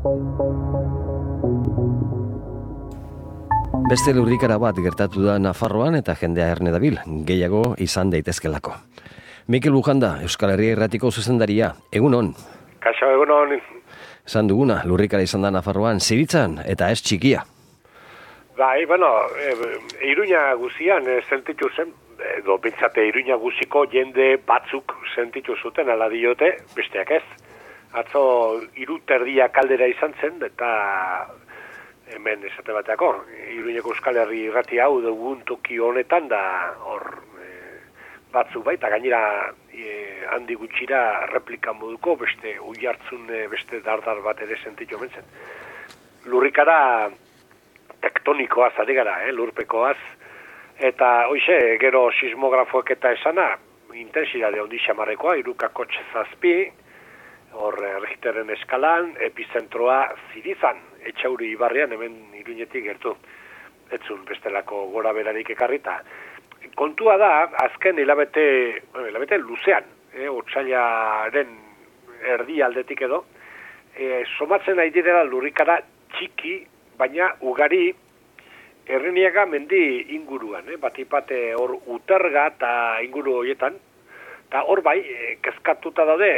Beste lurrikara bat gertatu da Nafarroan eta jendea erne dabil, gehiago izan daitezkelako. Mikel Lujanda, Euskal Herria Irratiko zuzendaria, egunon. Kaixo, egunon. Esan duguna, lurrikara izan da Nafarroan, ziritzan eta ez txikia. Bai, Iruña guzian sentitu zen, edo bintzate Iruña guziko jende batzuk sentitu zuten, ala diote, besteak ez. Atzo 3:30 kaldera izan zen, eta hemen esate bateako, Iruñeko Euskal Herri Irrati hau dugun toki honetan da hor batzuk baita, gainera handi gutxira replika moduko, beste uihartzun, beste dardar bat ere sentitu mentzen. Lurrikara tektonikoaz ari gara, lurpekoaz, eta hoxe, gero sismografoek eta esana, intensidade handi xamarrekoa, 3,7, hor Richteren eskalan, epizentroa Zirizan, Etxauri ibarrean, hemen Iruñetik gertu, etzun bestelako gora berarik ekarrita. Kontua da, azken hilabete luzean, otsailaren erdi aldetik edo, somatzen ari direla lurrikara txiki, baina ugari Erreniaga mendi inguruan, batipate hor Uterga eta inguru horietan, eta hor bai, kezkatuta daude,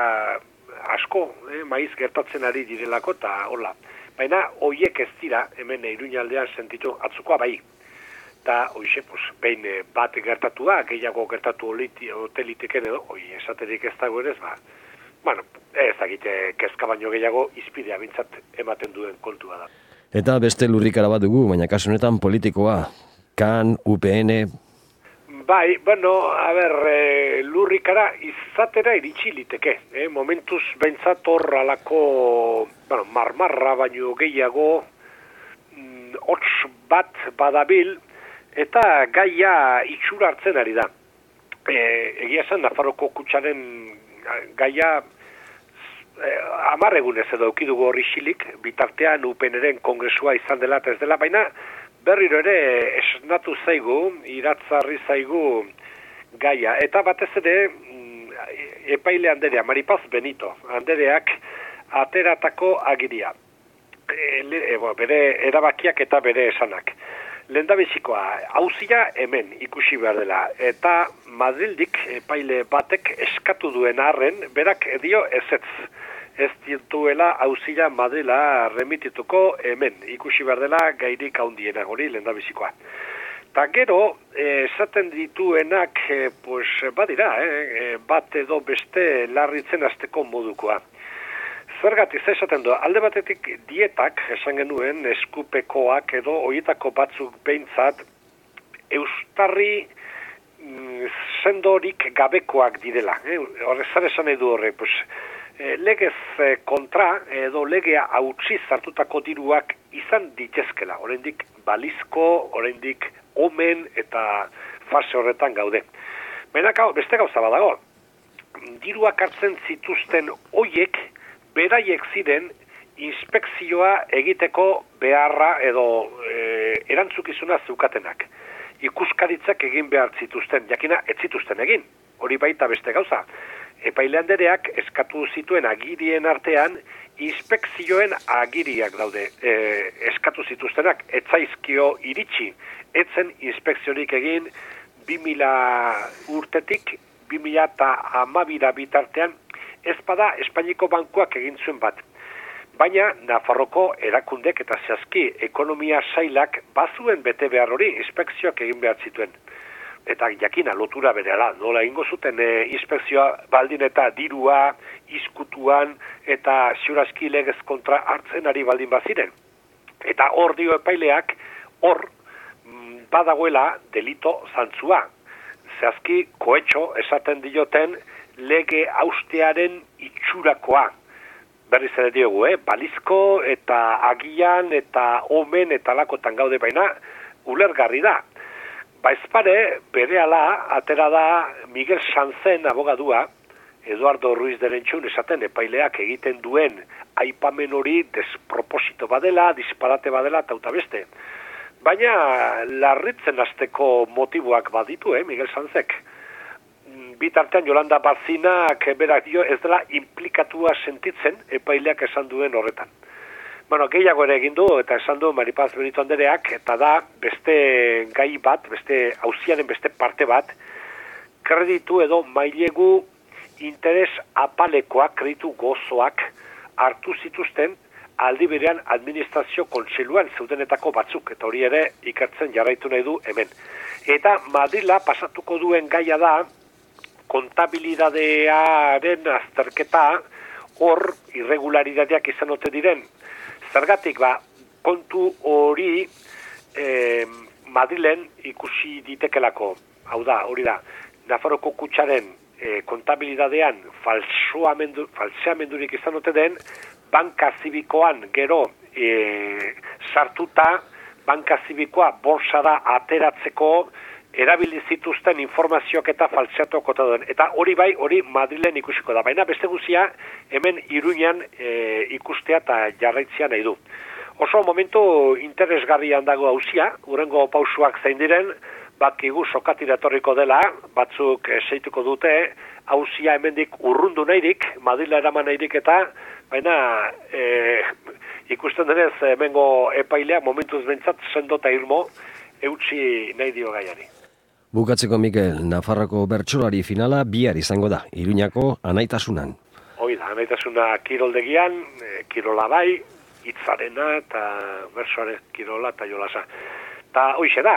asko, maiz gertatzen ari direlako, eta hola. Baina, hoiek ez dira, hemen Iruñaldean sentitu atzukoa bai. Eta, hoxe, behin bat gertatua, gehiago gertatu hoteliteken edo, esaterik ez dago ere, ez dakite kezka baino gehiago izpidea bintzat ematen duen kontua da. Eta beste lurrikara bat dugu, baina kasu honetan politikoa, KAN, UPN... Bai, lurrikara izatera iritsi liteke. Momentuz behintzat hor alako, marmarra baino gehiago, hots bat badabil, eta gaia itxura hartzen ari da. Egia esan, Nafarroko kutxaren gaia 10 egunez edo eukidugu horri xilik, bitartean UPNren kongresua izan dela eta ez dela, baina berriro ere esnatu zaigu, iratzarri zaigu gaia. Eta batez ere, epaile Anderea, Maripaz Benito, Andereak ateratako agiria. Bere erabakiak eta bere esanak. Lehendabizikoa, auzia hemen ikusi behar dela. Eta Madrildik epaile batek eskatu duen arren, berak dio ezetz. Ez dituela auzia Madrila remitituko hemen, ikusi behar dela gairik haundiena hori lehendabizikoa. Ta gero, esaten dituenak, badira, bat edo beste larritzen hasteko modukoa. Zergatik esaten du, alde batetik dietak, esan genuen, eskupekoak edo horietako batzuk behintzat, eustarri sendorik gabekoak direla. Horrezar esan edu horre, legez kontra edo legea hautsi zartutako diruak izan ditezkela. Oraindik balizko, oraindik omen eta fase horretan gaude. Baina beste gauza badago. Diruak hartzen zituzten hoiek beraiek ziren inspekzioa egiteko beharra edo erantzukizuna zeukatenak. Ikuskaritzak egin behar zituzten, jakina ez zituzten egin. Hori baita beste gauza. Epaile Andereak eskatu zituen agirien artean inspekzioen agiriak daude. Eskatu zituztenak etzaizkio iritsi, etzen inspekziorik egin 2000 urtetik 2012 bitartean ez bada Espainiko bankuak egin zuen bat. Baina Nafarroko erakundek eta zehazki ekonomia sailak bazuen bete behar hori inspekzioak egin behar zituen. Eta jakina lotura berehala, nola ingo zuten inspekzioa baldin eta dirua, izkutuan eta ziurazki legez kontra hartzen ari baldin baziren. Eta hor dio epaileak, hor badagoela delito zantzua. Zehazki koetxo esaten dioten lege haustearen itxurakoa. Berriz ere diogu, balizko eta agian eta omen eta lakotan gaude baina ulergarri da. Baizpare, berehala, atera da Miguel Sanzen abogadua, Eduardo Ruiz de Rentxun esaten epaileak egiten duen aipamen hori desproposito badela, disparate badela, eta beste. Baina larritzen hasteko motiboak baditu, Miguel Sanzek. Bitartean Yolanda Barzinak berak dio ez dela implikatua sentitzen epaileak esan duen horretan. Bueno, gehiago ere egin du, eta esan du Maripaz Benito Andereak, eta da beste gai bat, beste auziaren beste parte bat, kreditu edo mailegu interes apalekoak, kreditu gozoak hartu zituzten aldi berean administrazio kontseiluan zeudenetako batzuk, eta hori ere ikertzen jarraitu nahi du hemen. Eta Madrila pasatuko duen gaia da, kontabilidadearen azterketa hor irregularidadeak izan ote diren. Zergatik, kontu hori Madrilen ikusi ditekelako. Hau da, hori da, Nafarroko kutxaren kontabilidadean falseamendurik izan ote den, banka zibikoan gero sartuta, banka zibikoa borsara ateratzeko erabili zituzten informazioak eta falseatuak ote den. Eta hori bai, hori Madrilen ikusiko da. Baina beste guzia hemen Iruñan ikustea eta jarraitzea nahi du. Oso momentu interesgarrian dago auzia, hurrengo pausuak zein diren, bakigu sokatira etorriko dela, batzuk seituko dute, auzia hemendik urrundu nahirik, Madrila eraman nahirik eta, baina ikusten denez hemengo epailea momentuz bentsat sendo eta irmo eutsi nahi dio gaiari. Bukatzeko, Mikel, Nafarroko bertsolari finala bihar izango da, Iruñako Anaitasunan. Hoi da, Anaitasuna kiroldegian, kirola bai, hitzarena eta bertsoaren kirola eta jolasa. Eta hoixe da,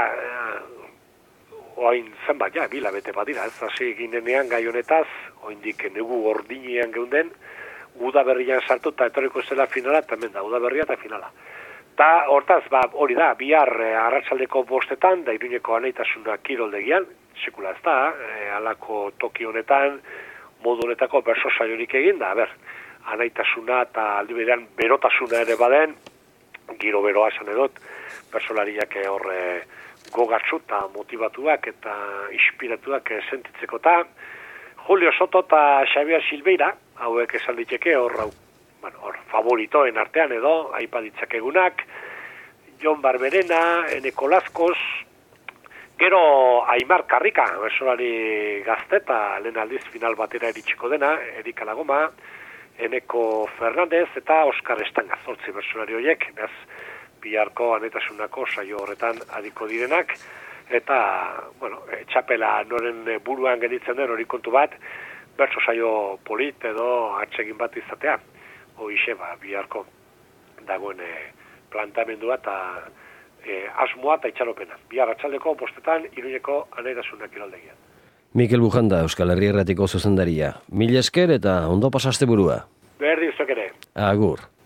oain zenbat, bila bete badira, ez hasi ginenean gai honetaz, oindik negu gordinean geunden, udaberrian sartu eta etorriko zela finala, eta hemen da, udaberria eta finala. Eta hortaz, hori da, bihar arratsaldeko 5:00 da Iruñeko Anaitasuna kiroldegian, sekula ez da, halako toki honetan, modu honetako berso saiorik egin da, Anaitasuna eta aldi berean berotasuna ere baden, giro beroa esan edot, bersolariak horre gogatsu eta motivatuak eta inspiratuak sentitzeko eta Julio Soto eta Xabier Silveira, hauek esan diteke hor favoritoen artean edo, aipa ditzakegunak, Jon Barberena, Eneko Lazkoz, gero Aimar Karrika, bersolari gazte eta lehen aldiz final batera iritsiko dena, Erika Lagoma, Eneko Fernandez eta Oskar Estanga, 8 bersolari horiek, beraz, biharko Anaitasunako saio horretan adiko direnak, eta, txapela noren buruan genitzen den hori kontu bat, berso saio polit edo atsegin bat izatea, hoixe biharko dagoen plantamendua eta asmoa eta itxaropena. Bihar arratsaldeko 5:00 Iruñeko Anaitasuna kiroldegian. Mikel Bujanda, Euskal Herria Irratiko zuzendaria. Mila esker eta ondo pasaste burua. Berdin zuek ere. Agur.